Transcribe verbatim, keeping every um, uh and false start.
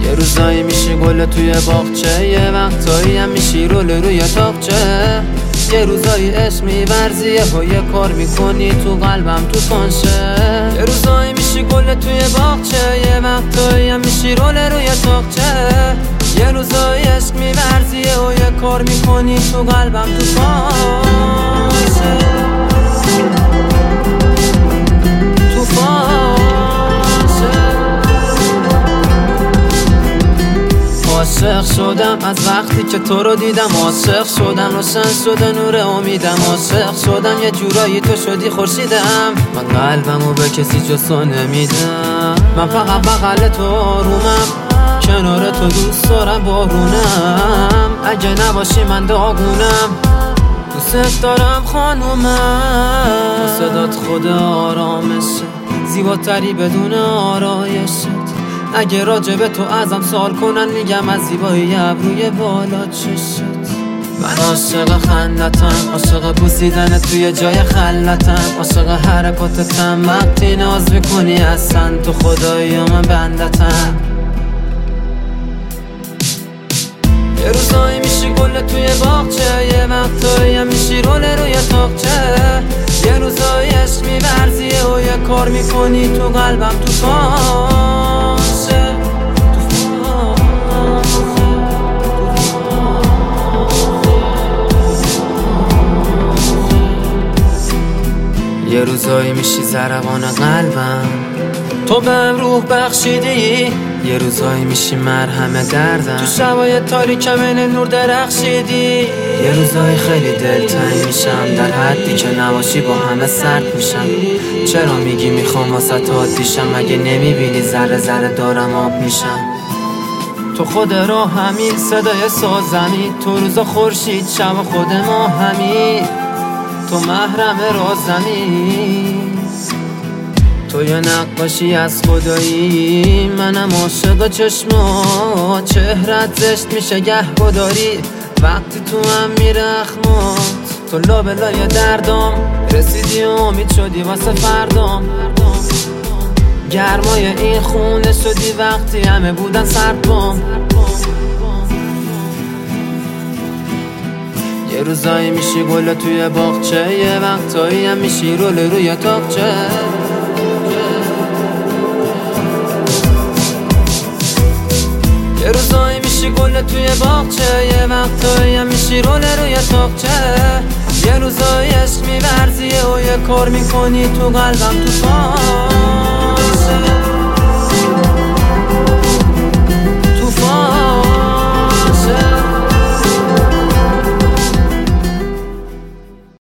یه روزایی میشی گل توی باغچه، یه وقتایی هم میشی رول روی تاقچه. یه روزایی عشق میورزی و یه کار میکنی تو قلبم تو فانشه. یه روزایی میشی گل توی باغچه، یه وقتایی هم میشی رول روی تاقچه. یه روزایی عشق میورزی و یه کار میکنی تو قلبم تو فانشه. تو فانشه عاشق شدم از وقتی که تو رو دیدم، عاشق شدم روشن شده نور امیدم، عاشق شدم یه جورایی تو شدی خورشیدم. من قلبمو به کسی جز تو نمیدم، من فقط بغل تو آرومم، کنار تو دوست دارم بارونم. اگه نباشی من داغونم، دوست دارم خانومم. صدات خود آرامشه، زیباتری بدون آرایشت. اگه راجب تو ازم سوال کنن میگم از زیبایی ابروی بالا چشت. من عاشق خندتم، عاشق بوسیدن توی جای خلتم، عاشق حرکاتتم وقتی ناز میکنی اصلا تو خدایی من بندتم. یه روزایی میشی گل توی باغچه، یه وقتایی هم میشی رول روی تاقچه. یه روزایی عشق میورزی و یه کار میکنی تو قلبم تو فانشه. یه روزایی میشی زربان قلبم، تو بهم روح بخشیدی. یه روزایی میشی مرهم دردم، تو شبای تاریکم این نور درخشیدی. یه روزایی خیلی دلتنگ میشم، در حدی که نباشی با همه سرد میشم. چرا میگی میخوام واسه عادیشم، مگه نمیبینی ذره ذره دارم آب میشم. تو خود راه همی صدای سازمی، تو روزا خورشید شب خود ما همی، تو محرم رازمی. تو یه نقاشی از خدایی، منم عاشق چشمات. چهرت زشت میشه گهگداری وقتی تو هم میره اخمات. تو لابلای دردم رسیدی و امید شدی واسه فردام. گرمای این خونه شدی وقتی همه بودن سرد بام. یه روزایی میشی گل توی باغچه، یه وقتایی هم میشی رول روی تاقچه. یه روزایی میشی گل توی باغچه، یه وقتایی هم میشی رول روی تاقچه. یه روزایی عشق میورزی و یه کار میکنی تو قلبم تو فانشه.